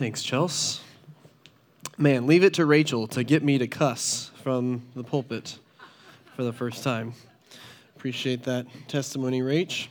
Thanks, Chels. Man, leave it to Rachel to get me to cuss from the pulpit for the first time. Appreciate that testimony, Rach.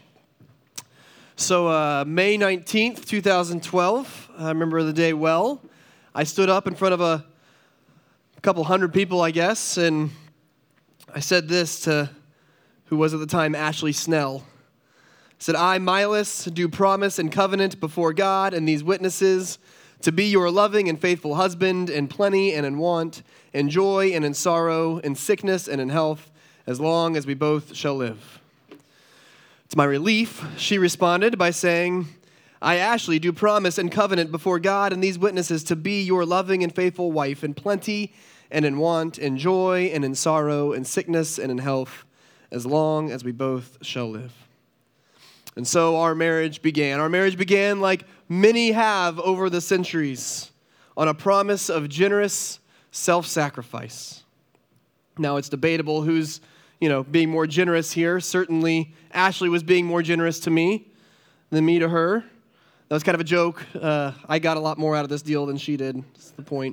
So May 19th, 2012, I remember the day well. I stood up in front of a couple hundred people, I guess, and I said this to who was at the time Ashley Snell. I said, I, Milas, do promise and covenant before God and these witnesses to be your loving and faithful husband in plenty and in want, in joy and in sorrow, in sickness and in health, as long as we both shall live. To my relief, she responded by saying, I, Ashley, do promise and covenant before God and these witnesses to be your loving and faithful wife in plenty and in want, in joy and in sorrow, in sickness and in health, as long as we both shall live. And so our marriage began. Our marriage began like many have over the centuries, on a promise of generous self-sacrifice. Now it's debatable who's, being more generous here. Certainly Ashley was being more generous to me than me to her. That was kind of a joke. I got a lot more out of this deal than she did. That's the point.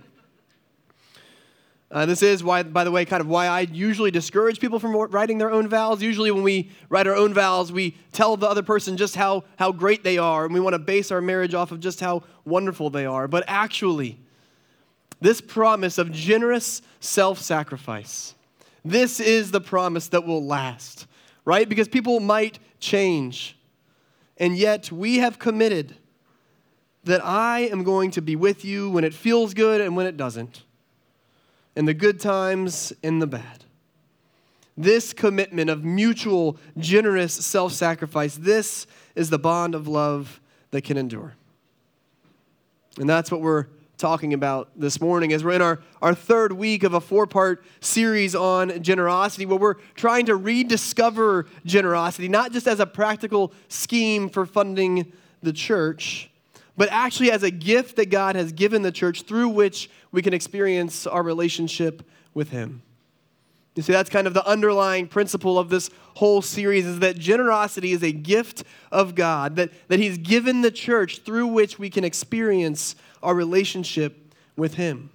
This is why, by the way, kind of why I usually discourage people from writing their own vows. Usually when we write our own vows, we tell the other person just how great they are, and we want to base our marriage off of just how wonderful they are. But actually, this promise of generous self-sacrifice, this is the promise that will last, right? Because people might change, and yet we have committed that I am going to be with you when it feels good and when it doesn't, in the good times and the bad. This commitment of mutual, generous self-sacrifice, this is the bond of love that can endure. And that's what we're talking about this morning as we're in our third week of a 4-part series on generosity, where we're trying to rediscover generosity, not just as a practical scheme for funding the church, but actually as a gift that God has given the church through which we can experience our relationship with Him. You see, that's kind of the underlying principle of this whole series, is that generosity is a gift of God that He's given the church through which we can experience our relationship with Him.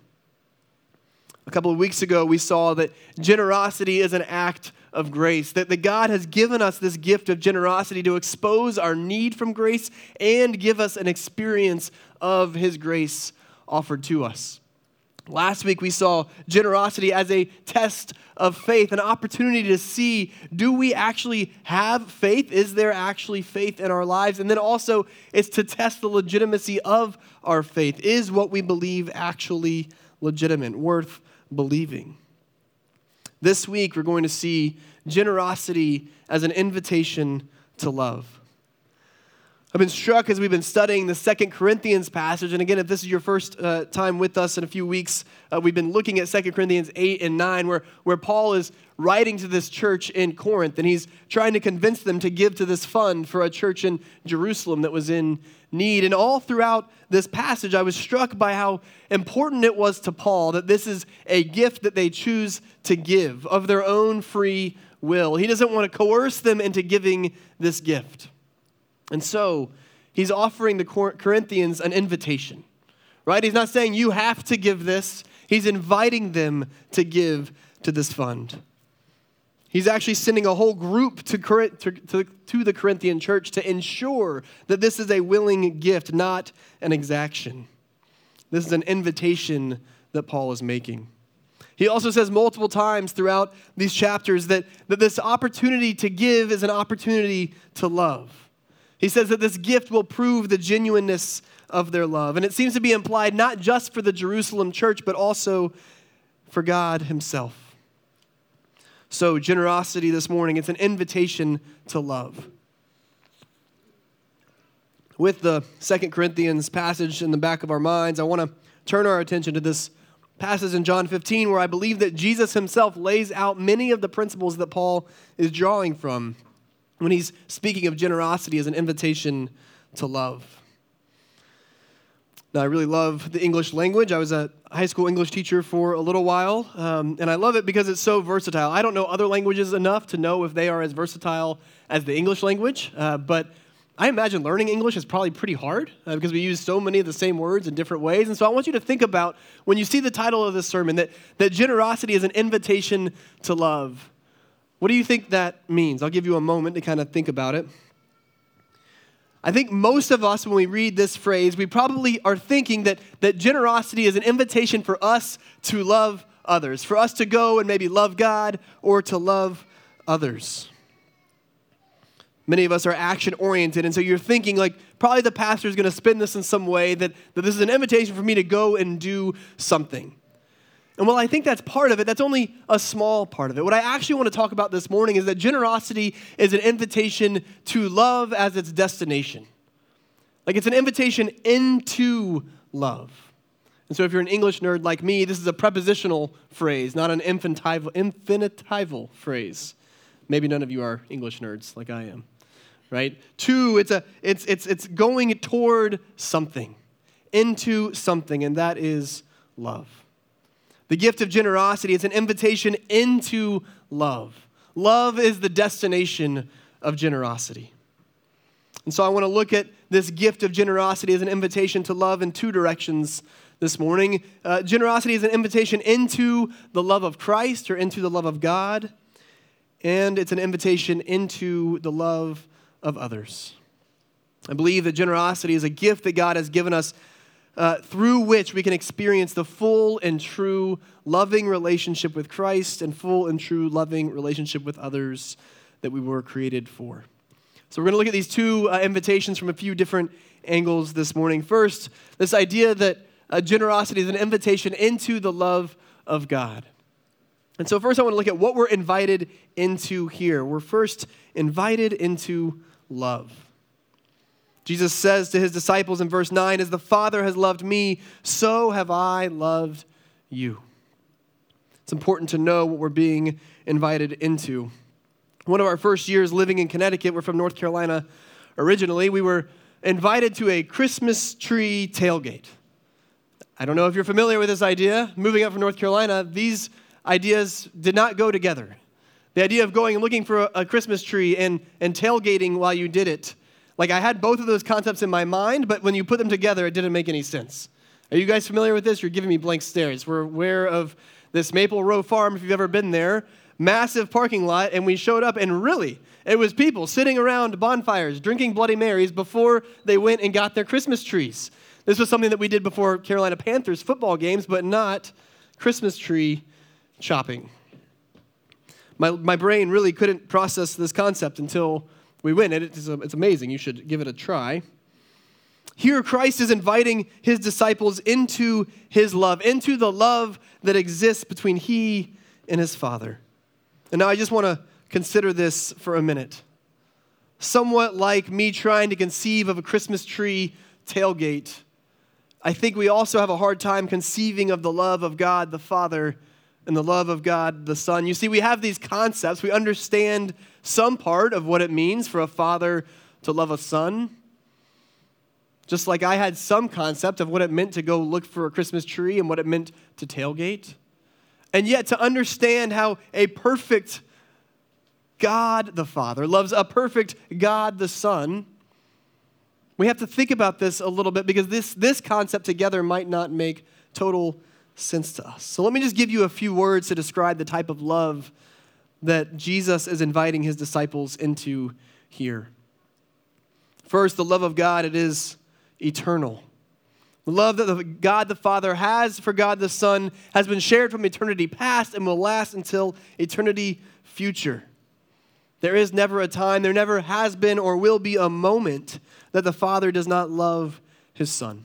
A couple of weeks ago, we saw that generosity is an act of grace, that God has given us this gift of generosity to expose our need from grace and give us an experience of His grace offered to us. Last week, we saw generosity as a test of faith, an opportunity to see, do we actually have faith? Is there actually faith in our lives? And then also, it's to test the legitimacy of our faith. Is what we believe actually legitimate, worth believing? This week, we're going to see generosity as an invitation to love. I've been struck as we've been studying the 2 Corinthians passage, and again, if this is your first time with us in a few weeks, we've been looking at 2 Corinthians 8 and 9, where Paul is writing to this church in Corinth, and he's trying to convince them to give to this fund for a church in Jerusalem that was in need. And all throughout this passage, I was struck by how important it was to Paul that this is a gift that they choose to give of their own free will. He doesn't want to coerce them into giving this gift. And so, he's offering the Corinthians an invitation, right? He's not saying you have to give this. He's inviting them to give to this fund. He's actually sending a whole group to the Corinthian church to ensure that this is a willing gift, not an exaction. This is an invitation that Paul is making. He also says multiple times throughout these chapters that this opportunity to give is an opportunity to love. He says that this gift will prove the genuineness of their love. And it seems to be implied not just for the Jerusalem church, but also for God Himself. So generosity this morning, it's an invitation to love. With the 2 Corinthians passage in the back of our minds, I want to turn our attention to this passage in John 15, where I believe that Jesus Himself lays out many of the principles that Paul is drawing from when he's speaking of generosity as an invitation to love. Now, I really love the English language. I was a high school English teacher for a little while, and I love it because it's so versatile. I don't know other languages enough to know if they are as versatile as the English language, but I imagine learning English is probably pretty hard because we use so many of the same words in different ways. And so I want you to think about, when you see the title of this sermon, that generosity is an invitation to love. What do you think that means? I'll give you a moment to kind of think about it. I think most of us, when we read this phrase, we probably are thinking that generosity is an invitation for us to love others, for us to go and maybe love God or to love others. Many of us are action-oriented, and so you're thinking, like, probably the pastor is going to spin this in some way that this is an invitation for me to go and do something. And while I think that's part of it, that's only a small part of it. What I actually want to talk about this morning is that generosity is an invitation to love as its destination. Like, it's an invitation into love. And so if you're an English nerd like me, this is a prepositional phrase, not an infinitival phrase. Maybe none of you are English nerds like I am, right? To, it's going toward something, into something, and that is love. The gift of generosity is an invitation into love. Love is the destination of generosity. And so I want to look at this gift of generosity as an invitation to love in two directions this morning. Generosity is an invitation into the love of Christ or into the love of God, and it's an invitation into the love of others. I believe that generosity is a gift that God has given us through which we can experience the full and true loving relationship with Christ and full and true loving relationship with others that we were created for. So we're going to look at these two invitations from a few different angles this morning. First, this idea that generosity is an invitation into the love of God. And so first I want to look at what we're invited into here. We're first invited into love. Jesus says to his disciples in verse 9, "As the Father has loved me, so have I loved you." It's important to know what we're being invited into. One of our first years living in Connecticut, we're from North Carolina originally, we were invited to a Christmas tree tailgate. I don't know if you're familiar with this idea. Moving up from North Carolina, these ideas did not go together. The idea of going and looking for a Christmas tree and tailgating while you did it. Like, I had both of those concepts in my mind, but when you put them together, it didn't make any sense. Are you guys familiar with this? You're giving me blank stares. We're aware of this Maple Row Farm, if you've ever been there. Massive parking lot, and we showed up, and really, it was people sitting around bonfires, drinking Bloody Marys before they went and got their Christmas trees. This was something that we did before Carolina Panthers football games, but not Christmas tree shopping. My brain really couldn't process this concept until we went, and it's amazing. You should give it a try. Here, Christ is inviting his disciples into his love, into the love that exists between he and his Father. And now I just want to consider this for a minute. Somewhat like me trying to conceive of a Christmas tree tailgate, I think we also have a hard time conceiving of the love of God the Father and the love of God the Son. You see, we have these concepts. We understand some part of what it means for a father to love a son. Just like I had some concept of what it meant to go look for a Christmas tree and what it meant to tailgate. And yet to understand how a perfect God the Father loves a perfect God the Son, we have to think about this a little bit because this concept together might not make total sense to us. So let me just give you a few words to describe the type of love that Jesus is inviting his disciples into here. First, the love of God, it is eternal. The love that God the Father has for God the Son has been shared from eternity past and will last until eternity future. There is never a time, there never has been or will be a moment that the Father does not love his Son.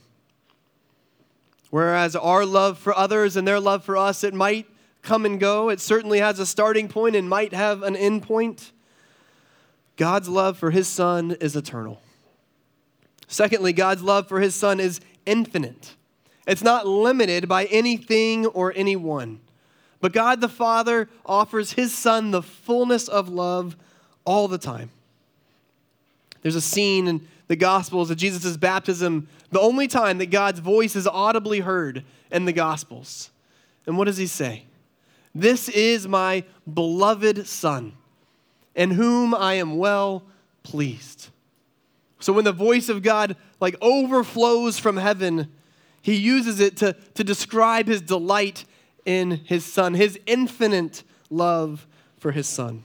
Whereas our love for others and their love for us, it might come and go. It certainly has a starting point and might have an end point. God's love for his Son is eternal. Secondly, God's love for his Son is infinite. It's not limited by anything or anyone. But God the Father offers his Son the fullness of love all the time. There's a scene in the Gospels of Jesus' baptism, the only time that God's voice is audibly heard in the Gospels. And what does he say? "This is my beloved Son, in whom I am well pleased." So when the voice of God overflows from heaven, he uses it to describe his delight in his Son, his infinite love for his Son.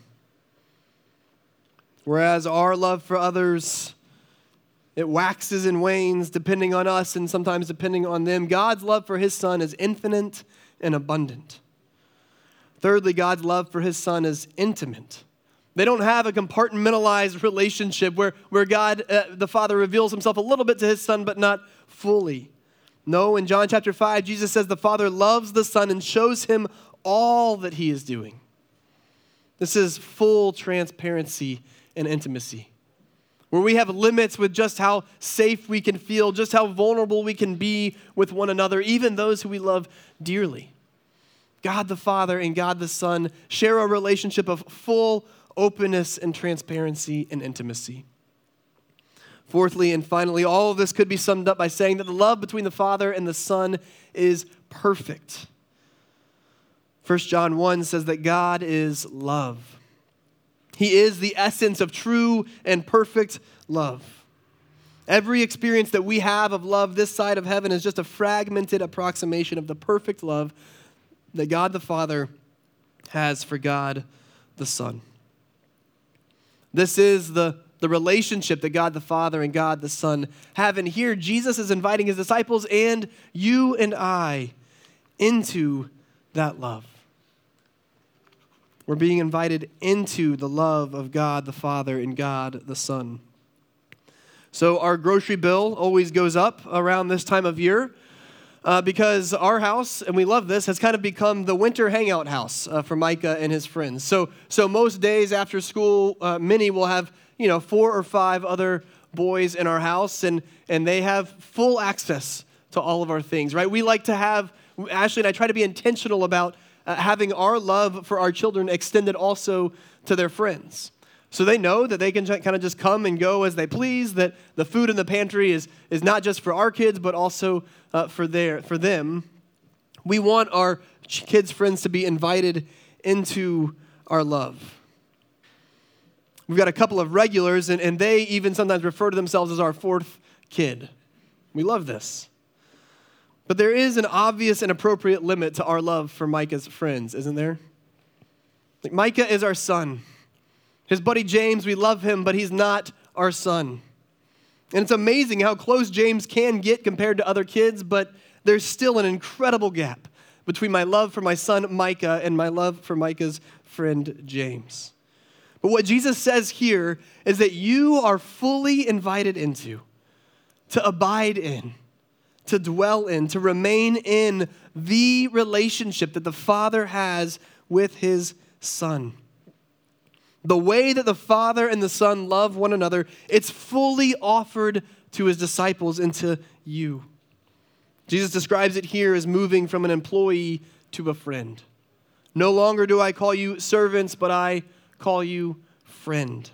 Whereas our love for others, it waxes and wanes depending on us and sometimes depending on them. God's love for his Son is infinite and abundant. Thirdly, God's love for his Son is intimate. They don't have a compartmentalized relationship where God, the Father, reveals himself a little bit to his Son, but not fully. No, in John chapter 5, Jesus says the Father loves the Son and shows him all that he is doing. This is full transparency and intimacy, where we have limits with just how safe we can feel, just how vulnerable we can be with one another, even those who we love dearly. God the Father and God the Son share a relationship of full openness and transparency and intimacy. Fourthly and finally, all of this could be summed up by saying that the love between the Father and the Son is perfect. 1 John 1 says that God is love. He is the essence of true and perfect love. Every experience that we have of love this side of heaven is just a fragmented approximation of the perfect love that God the Father has for God the Son. This is the relationship that God the Father and God the Son have. And here Jesus is inviting his disciples and you and I into that love. We're being invited into the love of God the Father and God the Son. So our grocery bill always goes up around this time of year because our house, and we love this, has kind of become the winter hangout house for Micah and his friends. So most days after school, many will have 4 or 5 other boys in our house, and they have full access to all of our things, right? We like to have, Ashley and I try to be intentional about having our love for our children extended also to their friends. So they know that they can kind of just come and go as they please, that the food in the pantry is not just for our kids, but also for them. We want our kids' friends to be invited into our love. We've got a couple of regulars, and they even sometimes refer to themselves as our 4th kid. We love this. But there is an obvious and appropriate limit to our love for Micah's friends, isn't there? Micah is our son. His buddy James, we love him, but he's not our son. And it's amazing how close James can get compared to other kids, but there's still an incredible gap between my love for my son Micah and my love for Micah's friend James. But what Jesus says here is that you are fully invited into, to abide in, to dwell in, to remain in the relationship that the Father has with his Son. The way that the Father and the Son love one another, it's fully offered to his disciples and to you. Jesus describes it here as moving from an employee to a friend. No longer do I call you servants, but I call you friend.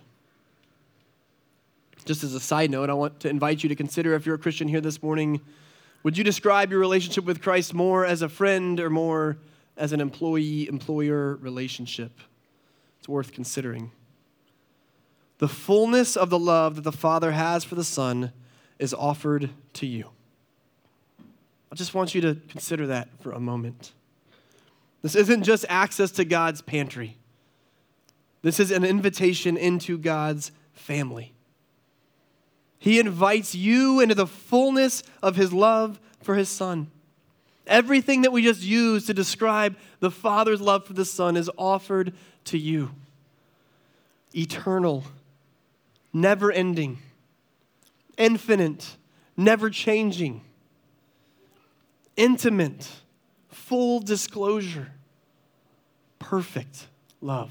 Just as a side note, I want to invite you to consider, if you're a Christian here this morning, would you describe your relationship with Christ more as a friend or more as an employee-employer relationship? It's worth considering. The fullness of the love that the Father has for the Son is offered to you. I just want you to consider that for a moment. This isn't just access to God's pantry. This is an invitation into God's family. He invites you into the fullness of his love for his Son. Everything that we just used to describe the Father's love for the Son is offered to you. Eternal, never-ending, infinite, never-changing, intimate, full disclosure, perfect love.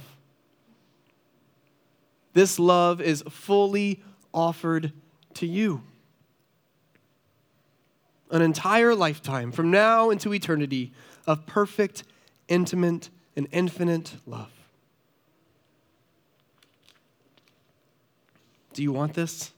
This love is fully offered to you. An entire lifetime from now into eternity of perfect, intimate, and infinite love. Do you want this?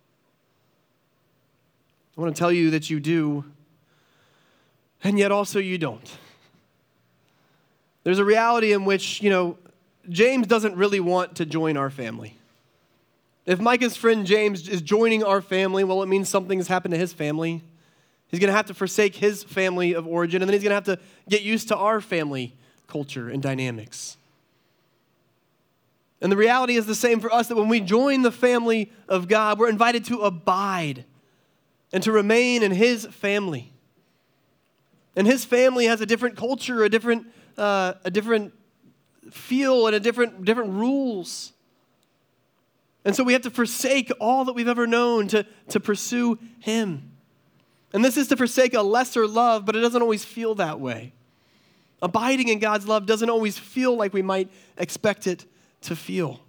I want to tell you that you do, and yet also you don't. There's a reality in which, James doesn't really want to join our family. If Micah's friend James is joining our family, well, it means something has happened to his family. He's going to have to forsake his family of origin, and then he's going to have to get used to our family culture and dynamics. And the reality is the same for us, that when we join the family of God, we're invited to abide and to remain in his family. And his family has a different culture, a different feel, and different rules. And so we have to forsake all that we've ever known to pursue him. And this is to forsake a lesser love, but it doesn't always feel that way. Abiding in God's love doesn't always feel like we might expect it to feel.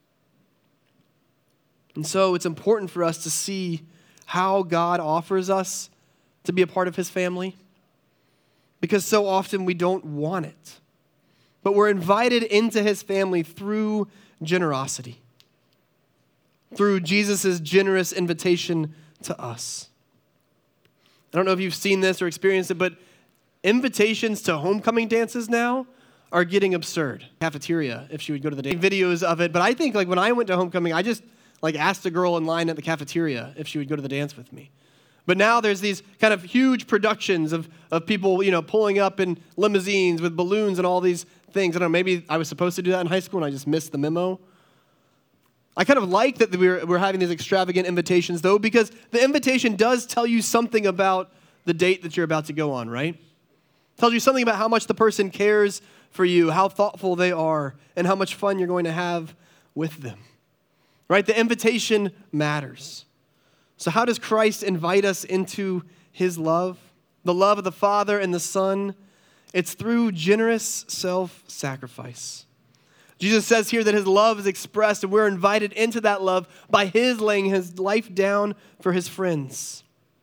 And so it's important for us to see how God offers us to be a part of his family, because so often we don't want it. But we're invited into his family through generosity, through Jesus' generous invitation to us. I don't know if you've seen this or experienced it, but invitations to homecoming dances now are getting absurd. Cafeteria, if she would go to the dance. Videos of it, but I think when I went to homecoming, I just asked a girl in line at the cafeteria if she would go to the dance with me. But now there's these kind of huge productions of people, pulling up in limousines with balloons and all these things. I don't know, maybe I was supposed to do that in high school and I just missed the memo. I kind of like that we're having these extravagant invitations, though, because the invitation does tell you something about the date that you're about to go on, right? It tells you something about how much the person cares for you, how thoughtful they are, and how much fun you're going to have with them, right? The invitation matters. So how does Christ invite us into his love? The love of the Father and the Son. It's through generous self-sacrifice. Jesus says here that his love is expressed, and we're invited into that love by his laying his life down for his friends.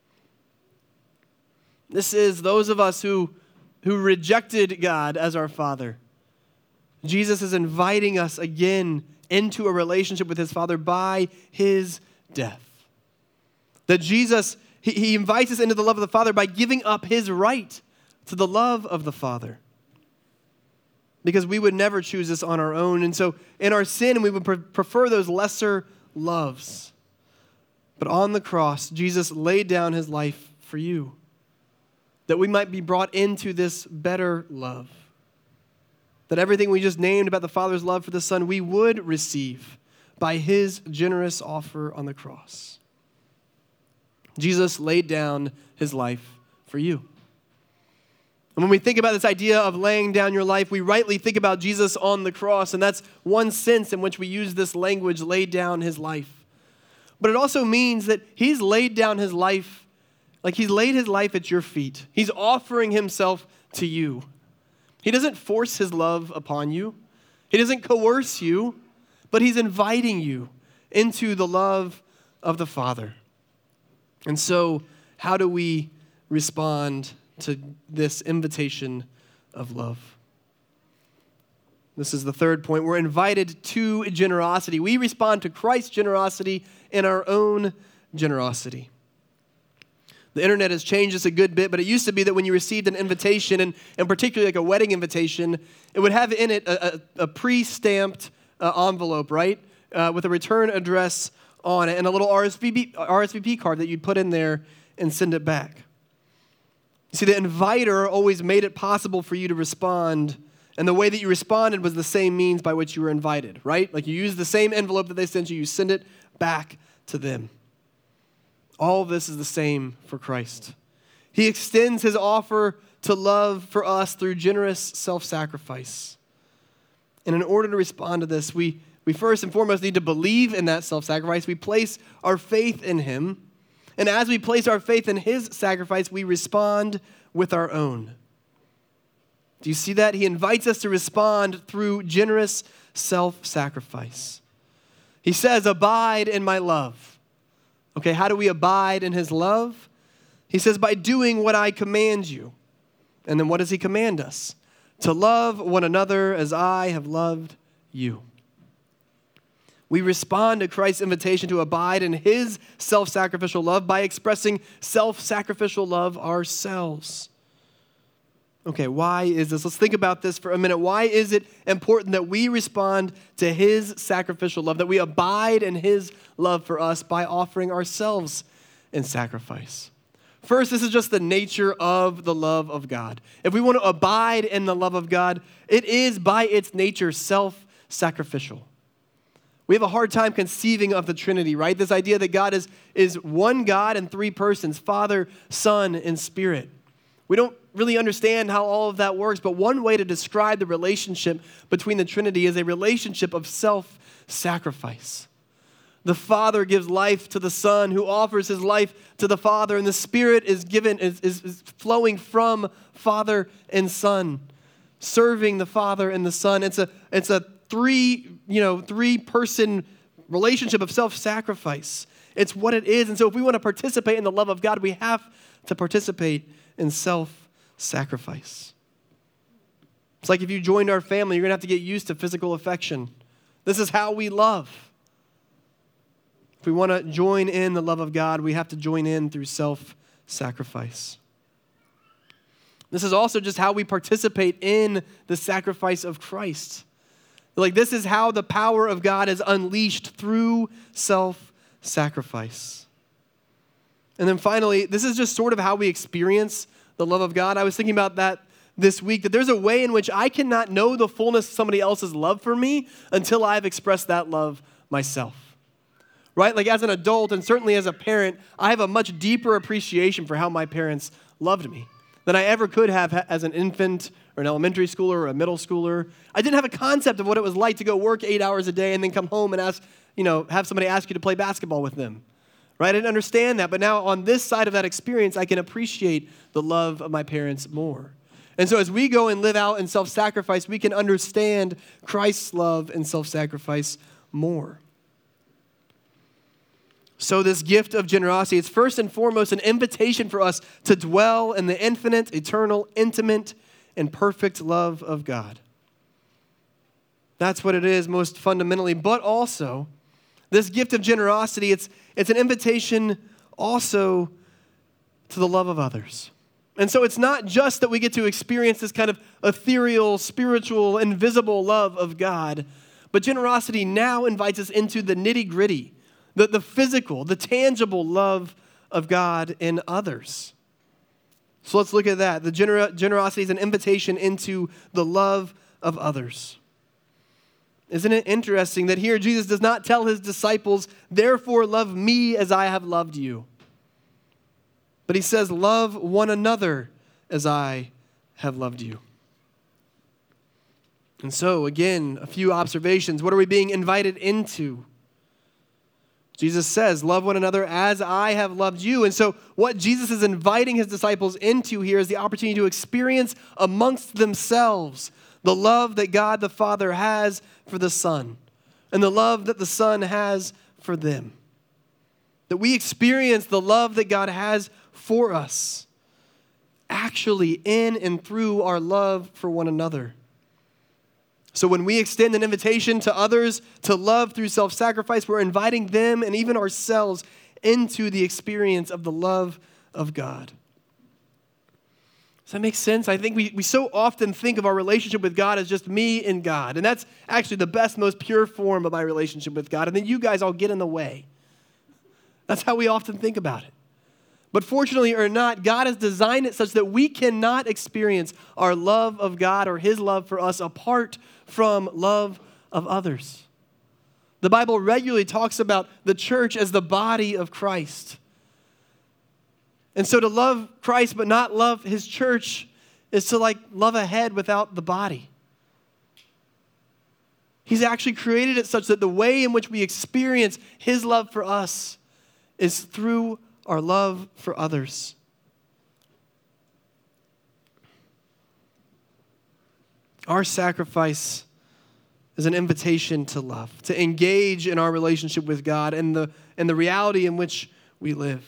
This is those of us who rejected God as our Father. Jesus is inviting us again into a relationship with his Father by his death. That Jesus, he invites us into the love of the Father by giving up his right to the love of the Father. Because we would never choose this on our own. And so in our sin, we would prefer those lesser loves. But on the cross, Jesus laid down his life for you, that we might be brought into this better love. That everything we just named about the Father's love for the Son, we would receive by his generous offer on the cross. Jesus laid down his life for you. And when we think about this idea of laying down your life, we rightly think about Jesus on the cross, and that's one sense in which we use this language, laid down his life. But it also means that he's laid down his life, like he's laid his life at your feet. He's offering himself to you. He doesn't force his love upon you. He doesn't coerce you, but he's inviting you into the love of the Father. And so, how do we respond to this invitation of love? This is the third point. We're invited to generosity. We respond to Christ's generosity in our own generosity. The internet has changed this a good bit, but it used to be that when you received an invitation, and particularly like a wedding invitation, it would have in it a pre-stamped envelope, right? With a return address on it and a little RSVP card that you'd put in there and send it back. You see, the inviter always made it possible for you to respond, and the way that you responded was the same means by which you were invited, right? Like you use the same envelope that they sent you, you send it back to them. All of this is the same for Christ. He extends his offer to love for us through generous self-sacrifice. And in order to respond to this, we first and foremost need to believe in that self-sacrifice. We place our faith in him. And as we place our faith in his sacrifice, we respond with our own. Do you see that? He invites us to respond through generous self-sacrifice. He says, abide in my love. Okay, how do we abide in his love? He says, by doing what I command you. And then what does he command us? To love one another as I have loved you. We respond to Christ's invitation to abide in his self-sacrificial love by expressing self-sacrificial love ourselves. Okay, why is this? Let's think about this for a minute. Why is it important that we respond to his sacrificial love, that we abide in his love for us by offering ourselves in sacrifice? First, this is just the nature of the love of God. If we want to abide in the love of God, it is by its nature self-sacrificial. We have a hard time conceiving of the Trinity, right? This idea that God is one God in three persons, Father, Son, and Spirit. We don't really understand how all of that works, but one way to describe the relationship between the Trinity is a relationship of self-sacrifice. The Father gives life to the Son, who offers his life to the Father, and the Spirit is flowing from Father and Son, serving the Father and the Son. It's a three-person relationship of self-sacrifice. It's what it is. And so if we want to participate in the love of God, we have to participate in self-sacrifice. It's like if you joined our family, you're going to have to get used to physical affection. This is how we love. If we want to join in the love of God, we have to join in through self-sacrifice. This is also just how we participate in the sacrifice of Christ. Like, this is how the power of God is unleashed through self-sacrifice. And then finally, this is just sort of how we experience the love of God. I was thinking about that this week, that there's a way in which I cannot know the fullness of somebody else's love for me until I've expressed that love myself. Right? Like, as an adult and certainly as a parent, I have a much deeper appreciation for how my parents loved me than I ever could have as an infant or an elementary schooler or a middle schooler. I didn't have a concept of what it was like to go work 8 hours a day and then come home and have somebody ask you to play basketball with them. Right? I didn't understand that, but now on this side of that experience, I can appreciate the love of my parents more. And so as we go and live out in self-sacrifice, we can understand Christ's love and self-sacrifice more. So this gift of generosity, it's first and foremost an invitation for us to dwell in the infinite, eternal, intimate, and perfect love of God. That's what it is most fundamentally. But also, this gift of generosity, it's an invitation also to the love of others. And so it's not just that we get to experience this kind of ethereal, spiritual, invisible love of God, but generosity now invites us into the nitty-gritty, the physical, the tangible love of God in others. So let's look at that. The generosity is an invitation into the love of others. Isn't it interesting that here Jesus does not tell his disciples, therefore love me as I have loved you. But he says, love one another as I have loved you. And so, again, a few observations. What are we being invited into? Jesus says, love one another as I have loved you. And so what Jesus is inviting his disciples into here is the opportunity to experience amongst themselves the love that God the Father has for the Son and the love that the Son has for them. That we experience the love that God has for us actually in and through our love for one another. So when we extend an invitation to others to love through self-sacrifice, we're inviting them and even ourselves into the experience of the love of God. Does that make sense? I think we so often think of our relationship with God as just me and God. And that's actually the best, most pure form of my relationship with God. And then you guys all get in the way. That's how we often think about it. But fortunately or not, God has designed it such that we cannot experience our love of God or his love for us apart from love of others. The Bible regularly talks about the church as the body of Christ. And so to love Christ but not love his church is to love a head without the body. He's actually created it such that the way in which we experience his love for us is through our love for others. Our sacrifice is an invitation to love, to engage in our relationship with God and the reality in which we live.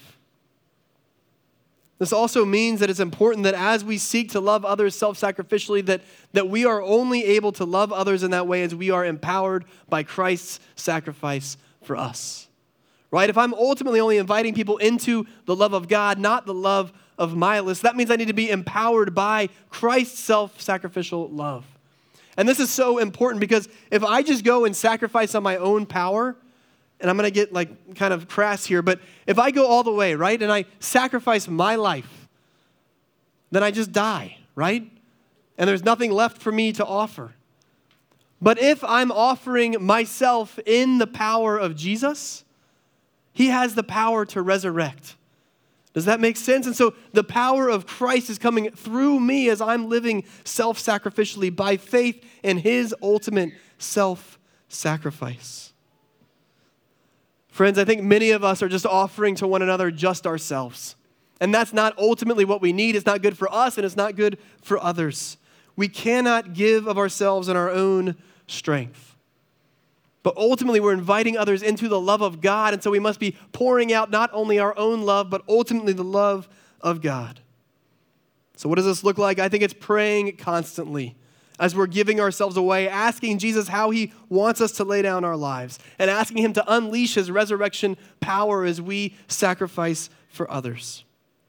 This also means that it's important that as we seek to love others self-sacrificially, that we are only able to love others in that way as we are empowered by Christ's sacrifice for us. right? If I'm ultimately only inviting people into the love of God, not the love of Milas, that means I need to be empowered by Christ's self-sacrificial love. And this is so important because if I just go and sacrifice on my own power, and I'm going to get like kind of crass here, but if I go all the way, right, and I sacrifice my life, then I just die, right? And there's nothing left for me to offer. But if I'm offering myself in the power of Jesus, he has the power to resurrect. Does that make sense? And so the power of Christ is coming through me as I'm living self-sacrificially by faith in his ultimate self-sacrifice. Friends, I think many of us are just offering to one another just ourselves. And that's not ultimately what we need. It's not good for us, and it's not good for others. We cannot give of ourselves in our own strength. But ultimately, we're inviting others into the love of God, and so we must be pouring out not only our own love, but ultimately the love of God. So what does this look like? I think it's praying constantly as we're giving ourselves away, asking Jesus how he wants us to lay down our lives, and asking him to unleash his resurrection power as we sacrifice for others.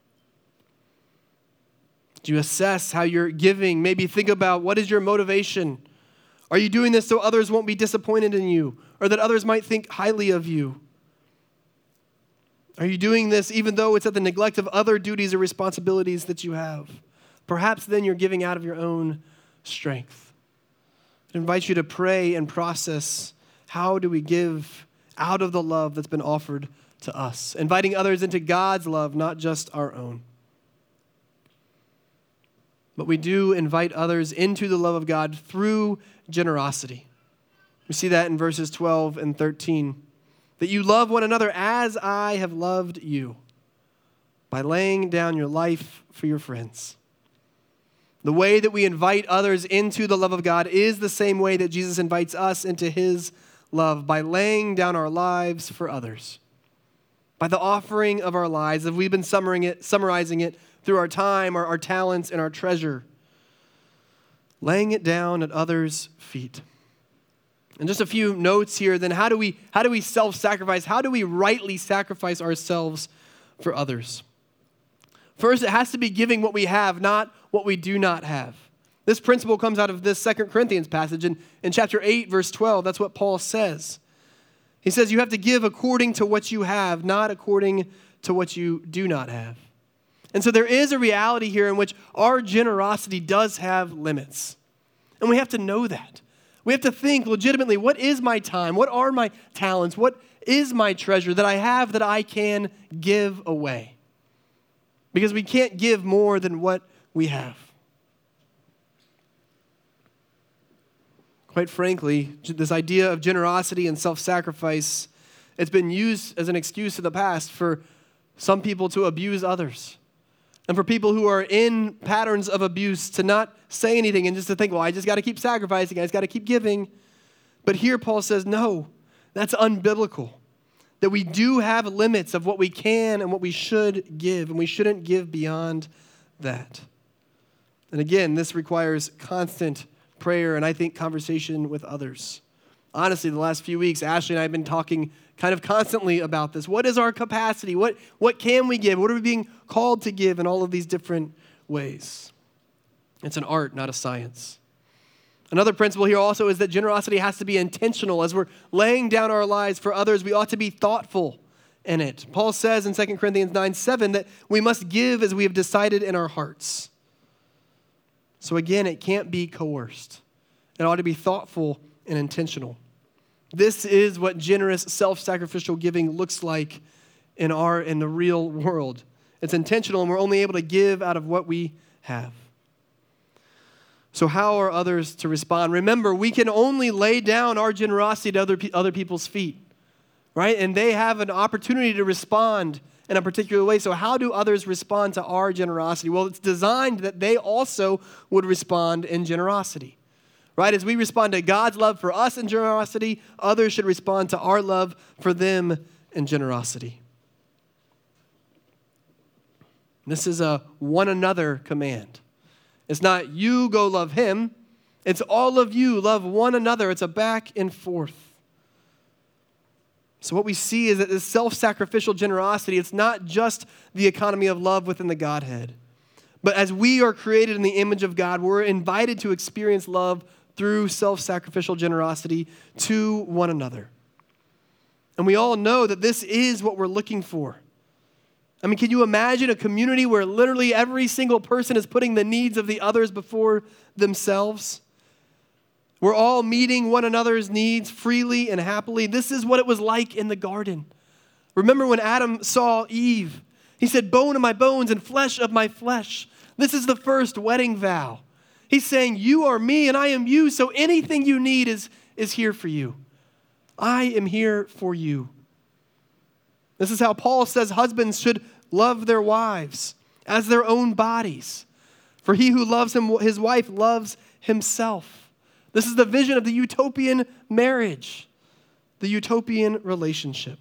Do you assess how you're giving? Maybe think about what is your motivation? Are you doing this so others won't be disappointed in you, or that others might think highly of you? Are you doing this even though it's at the neglect of other duties or responsibilities that you have? Perhaps then you're giving out of your own strength. I invite you to pray and process, how do we give out of the love that's been offered to us? Inviting others into God's love, not just our own. But we do invite others into the love of God through generosity. We see that in verses 12 and 13. That you love one another as I have loved you, by laying down your life for your friends. The way that we invite others into the love of God is the same way that Jesus invites us into his love, by laying down our lives for others. By the offering of our lives, as we've been summarizing it through our time, our talents, and our treasure. Laying it down at others' feet. And just a few notes here, then how do we self-sacrifice? How do we rightly sacrifice ourselves for others? First, it has to be giving what we have, not what we do not have. This principle comes out of this 2 Corinthians passage. In chapter 8, verse 12, that's what Paul says. He says you have to give according to what you have, not according to what you do not have. And so there is a reality here in which our generosity does have limits. And we have to know that. We have to think legitimately, what is my time? What are my talents? What is my treasure that I have that I can give away? Because we can't give more than what we have. Quite frankly, this idea of generosity and self-sacrifice, it's been used as an excuse in the past for some people to abuse others. And for people who are in patterns of abuse to not say anything and just to think, well, I just got to keep sacrificing, I just got to keep giving. But here Paul says, no, that's unbiblical. That we do have limits of what we can and what we should give, and we shouldn't give beyond that. And again, this requires constant prayer and I think conversation with others. Honestly, the last few weeks, Ashley and I have been talking kind of constantly about this. What is our capacity? What can we give? What are we being called to give in all of these different ways? It's an art, not a science. Another principle here also is that generosity has to be intentional. As we're laying down our lives for others, we ought to be thoughtful in it. Paul says in 2 Corinthians 9:7 that we must give as we have decided in our hearts. So again, it can't be coerced. It ought to be thoughtful and intentional. This is what generous self-sacrificial giving looks like in the real world. It's intentional, and we're only able to give out of what we have. So how are others to respond? Remember, we can only lay down our generosity to other people's feet, right? And they have an opportunity to respond in a particular way. So how do others respond to our generosity? Well, it's designed that they also would respond in generosity. Right? As we respond to God's love for us in generosity, others should respond to our love for them in generosity. This is a one another command. It's not you go love him. It's all of you love one another. It's a back and forth. So what we see is that this self-sacrificial generosity, it's not just the economy of love within the Godhead. But as we are created in the image of God, we're invited to experience love through self-sacrificial generosity to one another. And we all know that this is what we're looking for. I mean, can you imagine a community where literally every single person is putting the needs of the others before themselves? We're all meeting one another's needs freely and happily. This is what it was like in the garden. Remember when Adam saw Eve? He said, bone of my bones and flesh of my flesh. This is the first wedding vow. He's saying, you are me and I am you, so anything you need is here for you. I am here for you. This is how Paul says husbands should love their wives as their own bodies. For he who loves his wife loves himself. This is the vision of the utopian marriage, the utopian relationship.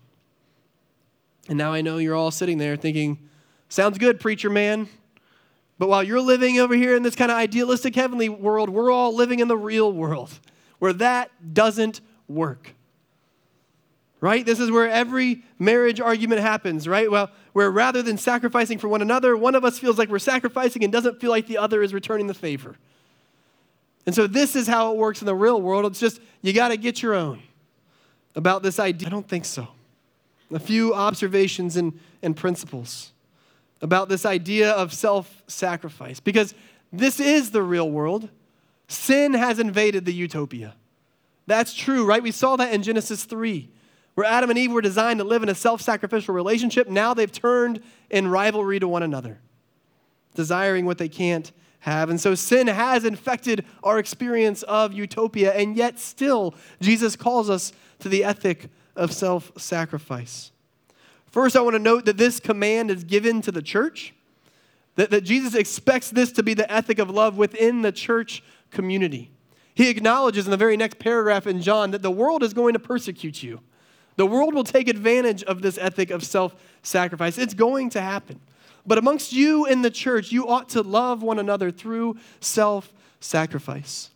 And now I know you're all sitting there thinking, sounds good, preacher man. But while you're living over here in this kind of idealistic heavenly world, we're all living in the real world where that doesn't work. Right? This is where every marriage argument happens, right? Well, where rather than sacrificing for one another, one of us feels like we're sacrificing and doesn't feel like the other is returning the favor. And so this is how it works in the real world. It's just, you got to get your own. About this idea, I don't think so. A few observations and principles about this idea of self-sacrifice. Because this is the real world. Sin has invaded the utopia. That's true, right? We saw that in Genesis 3, where Adam and Eve were designed to live in a self-sacrificial relationship. Now they've turned in rivalry to one another, desiring what they can't have. And so sin has infected our experience of utopia, and yet still Jesus calls us to the ethic of self-sacrifice. First, I want to note that this command is given to the church, that Jesus expects this to be the ethic of love within the church community. He acknowledges in the very next paragraph in John that the world is going to persecute you. The world will take advantage of this ethic of self-sacrifice. It's going to happen. But amongst you in the church, you ought to love one another through self-sacrifice.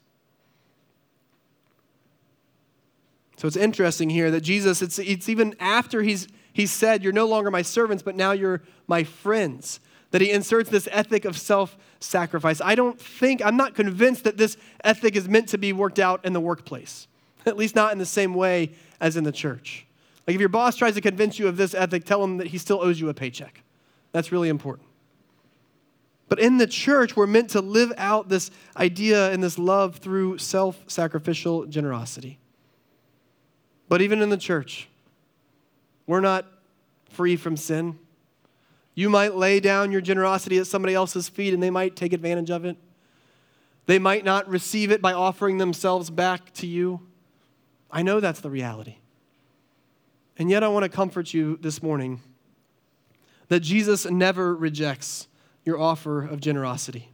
So it's interesting here that Jesus, it's even after he's said, you're no longer my servants, but now you're my friends, that he inserts this ethic of self-sacrifice. I'm not convinced that this ethic is meant to be worked out in the workplace, at least not in the same way as in the church. Like if your boss tries to convince you of this ethic, tell him that he still owes you a paycheck. That's really important. But in the church, we're meant to live out this idea and this love through self-sacrificial generosity. But even in the church, we're not free from sin. You might lay down your generosity at somebody else's feet and they might take advantage of it. They might not receive it by offering themselves back to you. I know that's the reality. And yet I want to comfort you this morning that Jesus never rejects your offer of generosity.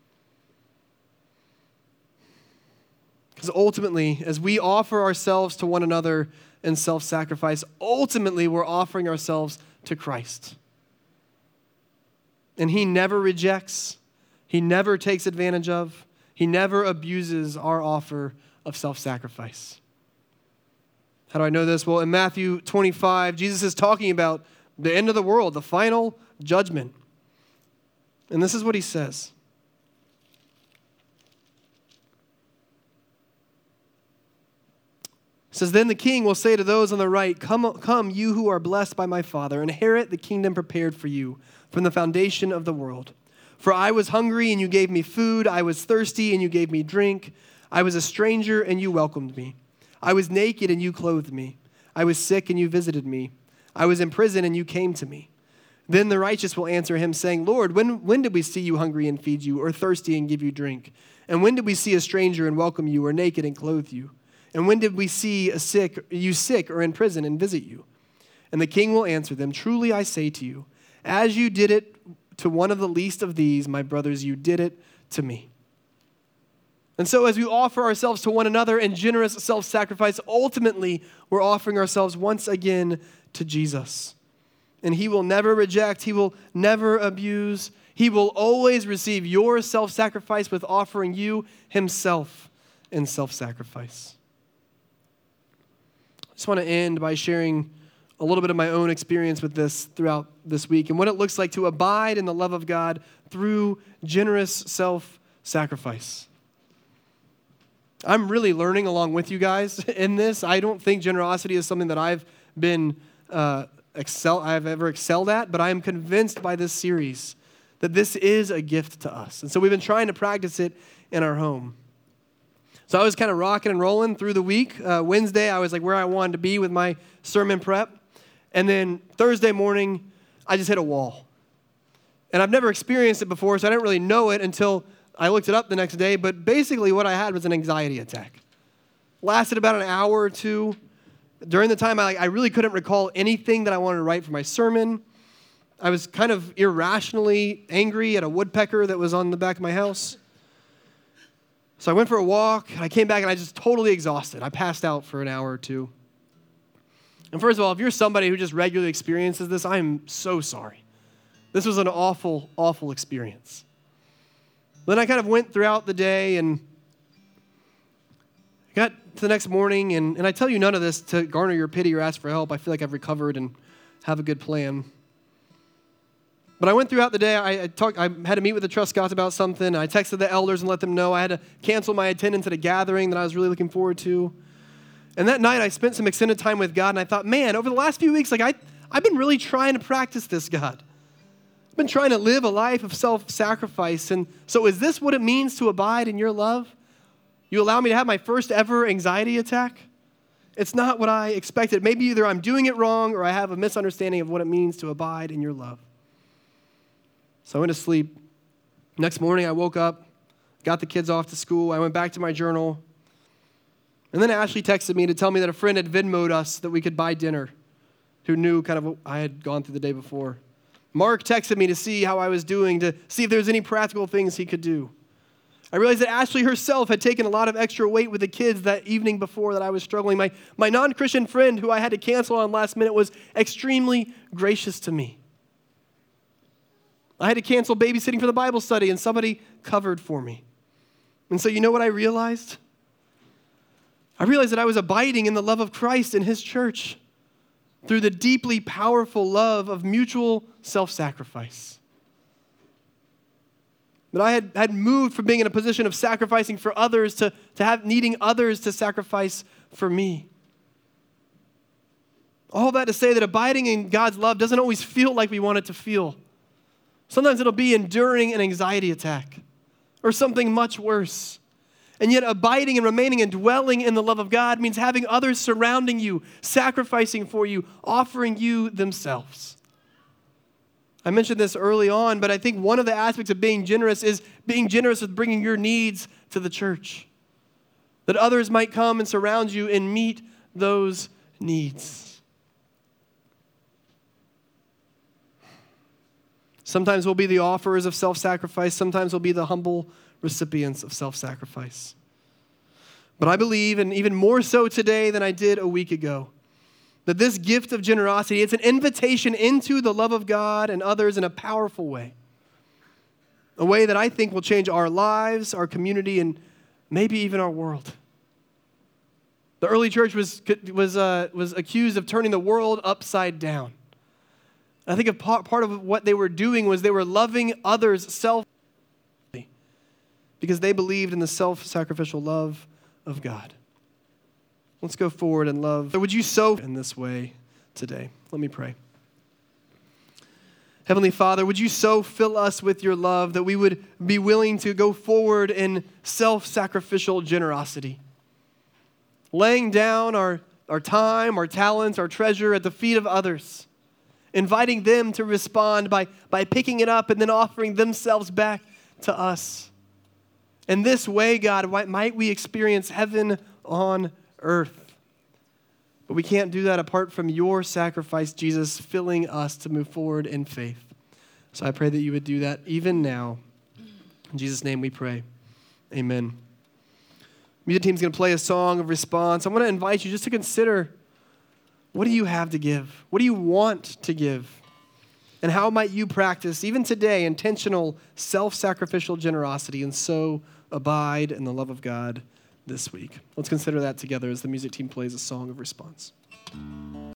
Because ultimately, as we offer ourselves to one another in self-sacrifice, ultimately we're offering ourselves to Christ. And he never rejects, he never takes advantage of, he never abuses our offer of self-sacrifice. How do I know this? Well, in Matthew 25, Jesus is talking about the end of the world, the final judgment. And this is what he says. It says, then the king will say to those on the right, come, you who are blessed by my Father, inherit the kingdom prepared for you from the foundation of the world. For I was hungry, and you gave me food. I was thirsty, and you gave me drink. I was a stranger, and you welcomed me. I was naked, and you clothed me. I was sick, and you visited me. I was in prison, and you came to me. Then the righteous will answer him, saying, Lord, when did we see you hungry and feed you, or thirsty and give you drink? And when did we see a stranger and welcome you, or naked and clothe you? And when did we see you sick or in prison and visit you? And the king will answer them, truly I say to you, as you did it to one of the least of these, my brothers, you did it to me. And so as we offer ourselves to one another in generous self-sacrifice, ultimately we're offering ourselves once again to Jesus. And he will never reject, he will never abuse, he will always receive your self-sacrifice with offering you himself in self-sacrifice. I just want to end by sharing a little bit of my own experience with this throughout this week and what it looks like to abide in the love of God through generous self-sacrifice. I'm really learning along with you guys in this. I don't think generosity is something that I've been I've ever excelled at, but I am convinced by this series that this is a gift to us. And so we've been trying to practice it in our home. So I was kind of rocking and rolling through the week. Wednesday, I was like where I wanted to be with my sermon prep. And then Thursday morning, I just hit a wall. And I've never experienced it before, so I didn't really know it until I looked it up the next day. But basically what I had was an anxiety attack. Lasted about an hour or two. During the time, I really couldn't recall anything that I wanted to write for my sermon. I was kind of irrationally angry at a woodpecker that was on the back of my house. So I went for a walk, and I came back, and I just totally exhausted. I passed out for an hour or two. And first of all, if you're somebody who just regularly experiences this, I am so sorry. This was an awful, awful experience. Then I kind of went throughout the day and got to the next morning, and I tell you none of this to garner your pity or ask for help. I feel like I've recovered and have a good plan. But I went throughout the day. I had to meet with the Truscotts about something. I texted the elders and let them know I had to cancel my attendance at a gathering that I was really looking forward to. And that night, I spent some extended time with God, and I thought, man, over the last few weeks, I've been really trying to practice this, God. I've been trying to live a life of self-sacrifice. And so is this what it means to abide in your love? You allow me to have my first ever anxiety attack? It's not what I expected. Maybe either I'm doing it wrong or I have a misunderstanding of what it means to abide in your love. So I went to sleep. Next morning, I woke up, got the kids off to school. I went back to my journal. And then Ashley texted me to tell me that a friend had Venmo'd us that we could buy dinner, who knew kind of what I had gone through the day before. Mark texted me to see how I was doing, to see if there was any practical things he could do. I realized that Ashley herself had taken a lot of extra weight with the kids that evening before that I was struggling. My non-Christian friend who I had to cancel on last minute was extremely gracious to me. I had to cancel babysitting for the Bible study, and somebody covered for me. And so you know what I realized? I realized that I was abiding in the love of Christ and his church through the deeply powerful love of mutual self-sacrifice. That I had moved from being in a position of sacrificing for others to needing others to sacrifice for me. All that to say that abiding in God's love doesn't always feel like we want it to feel. Sometimes it'll be enduring an anxiety attack or something much worse. And yet abiding and remaining and dwelling in the love of God means having others surrounding you, sacrificing for you, offering you themselves. I mentioned this early on, but I think one of the aspects of being generous is being generous with bringing your needs to the church. That others might come and surround you and meet those needs. Sometimes we'll be the offerers of self-sacrifice. Sometimes we'll be the humble recipients of self-sacrifice. But I believe, and even more so today than I did a week ago, that this gift of generosity, it's an invitation into the love of God and others in a powerful way. A way that I think will change our lives, our community, and maybe even our world. The early church was accused of turning the world upside down. I think part of what they were doing was they were loving others selflessly because they believed in the self-sacrificial love of God. Let's go forward and love. Would you sow in this way today? Let me pray. Heavenly Father, would you so fill us with your love that we would be willing to go forward in self-sacrificial generosity, laying down our time, our talents, our treasure at the feet of others, inviting them to respond by picking it up and then offering themselves back to us. In this way, God, might we experience heaven on earth. But we can't do that apart from your sacrifice, Jesus, filling us to move forward in faith. So I pray that you would do that even now. In Jesus' name we pray. Amen. Music team's going to play a song of response. I want to invite you just to consider, what do you have to give? What do you want to give? And how might you practice, even today, intentional self-sacrificial generosity and so abide in the love of God this week? Let's consider that together as the music team plays a song of response.